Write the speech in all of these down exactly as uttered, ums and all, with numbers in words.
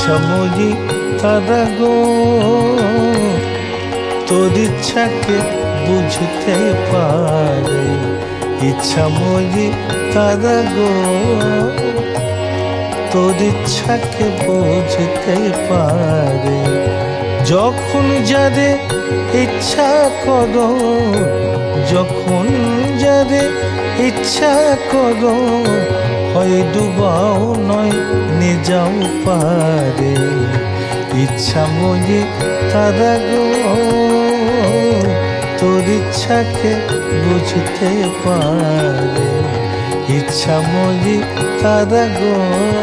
ইচ্ছা মজি তারা গো তোর ইচ্ছাকে বুঝতে পারে, ইচ্ছা মজি তারা গো তোর ইচ্ছাকে বুঝতে পারে। যখন যারে ইচ্ছা করো, যখন যারে ইচ্ছা করো, হয় ডুবাও নয় নিজাও পারে। ইচ্ছা মজি তারা গো তোর ইচ্ছাকে বুঝতে পারে, ইচ্ছা মজি তারা গো।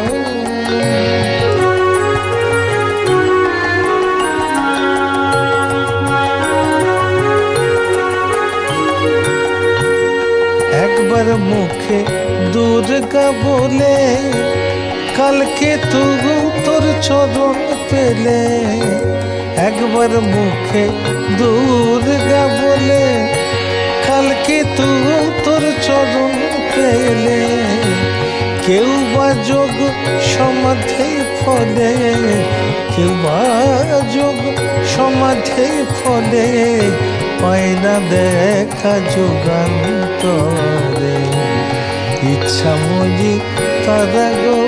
একবার মুখে দুর্গা বলে, কালকে তবু তোর চরণ পেলে। একবার মুখে দুর্গা বলে, কালকে তবু তোর চরণ পেলে। কেউ বা যোগ সমাধি ফলে, কেউ বা যোগ সমাধি ফলে, পায় না দেখা যুগান্তরে। ইচ্ছা মজি তারা গো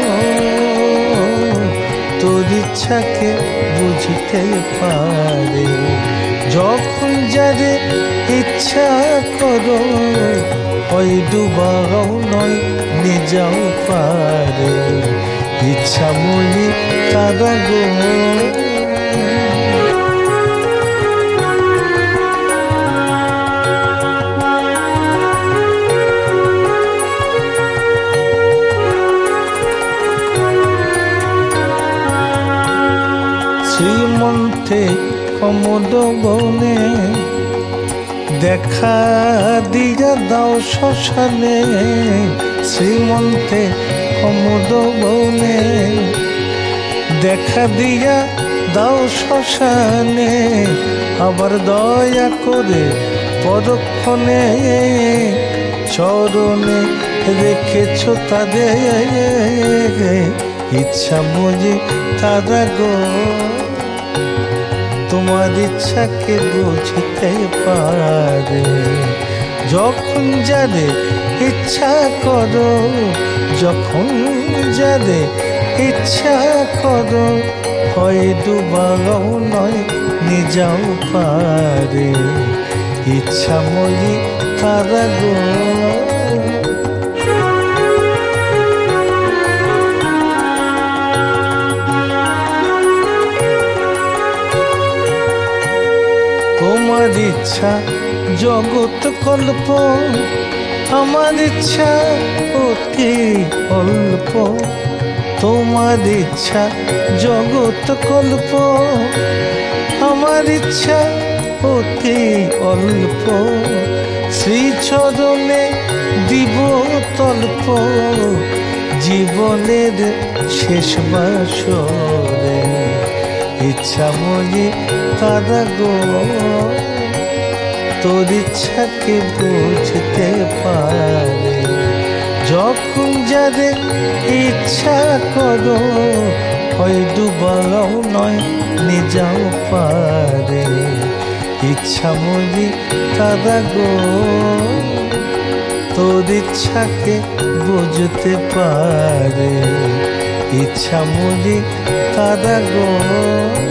তোর ইচ্ছাকে বুঝতে পারে। যখন যারে ইচ্ছা করো, হয় ডুবাও নয় নিজাও পারে। ইচ্ছা মজি তারা গো। শ্রীমন্তে কমোদ বনে, দেখা দিয়া দাও শ্মশানে। শ্রীমন্তে কমোদ বনে, দেখা দিয়া দাও শ্মশানে। আবার দয়া করে পরক্ষণে, চরণে রেখেছ তাদের। ইচ্ছা মজি তারা গো তোমার ইচ্ছাকে বুঝতে পারে। যখন যারে ইচ্ছা করো, যখন যারে ইচ্ছা করো, হয় ডুবাও নয় নিজাও পারে। ইচ্ছা মজি তারা গো। তোমার ইচ্ছা জগৎ কল্প, আমার ইচ্ছা অতি অল্প। তোমার ইচ্ছা জগৎ কল্প, আমার ইচ্ছা অতি অল্প। শ্রীচরণে দিব তল্প, জীবনের শেষ বাসরে। ইচ্ছা মজি তারা গো তোর ইচ্ছাকে বুঝতে পারে। যখন যারে ইচ্ছা করো, হয় ডুবাও নয় নিজাও পারে। ইচ্ছা মজি তারা গো তোর ইচ্ছাকে বুঝতে পারে। ইচ্ছা মজি তারা গো।